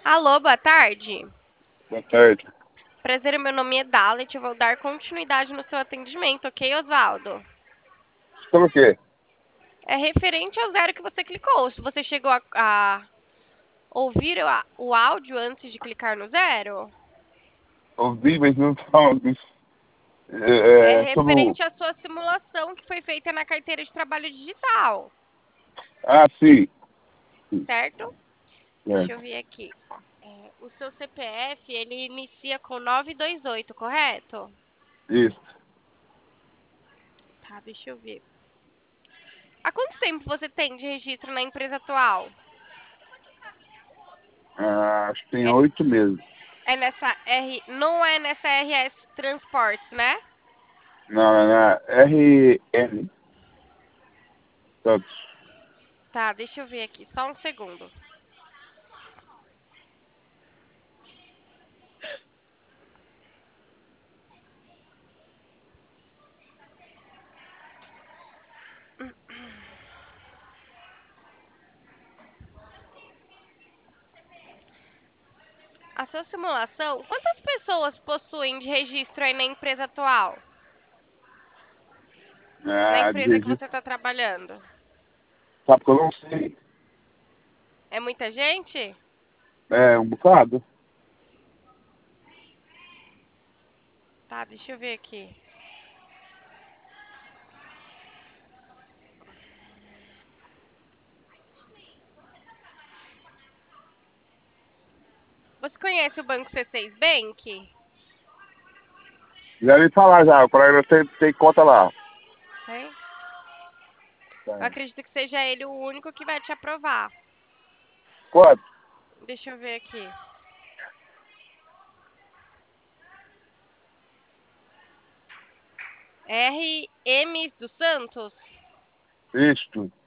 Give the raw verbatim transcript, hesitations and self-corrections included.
Alô, boa tarde. Boa tarde. Prazer, meu nome é Dalet. Eu vou dar continuidade no seu atendimento, ok, Osvaldo? Sobre o quê? É referente ao zero que você clicou. Se você chegou a, a ouvir o, á- o áudio antes de clicar no zero, Ouvi, mas não fala disso. é É, é, sobre o... referente à sua simulação que foi feita na carteira de trabalho digital, Ah, sim. Sim, certo? Deixa eu certo. ver aqui. É, o seu C P F, ele inicia com nove dois oito, correto? Isso. Tá, deixa eu ver. Há quanto tempo você tem de registro na empresa atual? Ah, acho que tem É oito meses. É nessa R, não é nessa R S Transportes, né? Não, é na R N. Santos. Tá, deixa eu ver aqui, só um segundo. A sua simulação, quantas pessoas possuem de registro aí na empresa atual? Na Ah, de empresa que você registro. está trabalhando? Sabe que eu não sei. É muita gente? É, um bocado. Tá, deixa eu ver aqui. Você conhece o Banco C seis Bank? Já me falar já, para eu ter, ter conta lá. Tem? Eu Tá. acredito que seja ele o único que vai te aprovar. Quanto? Deixa eu ver aqui. R M dos Santos? Isto.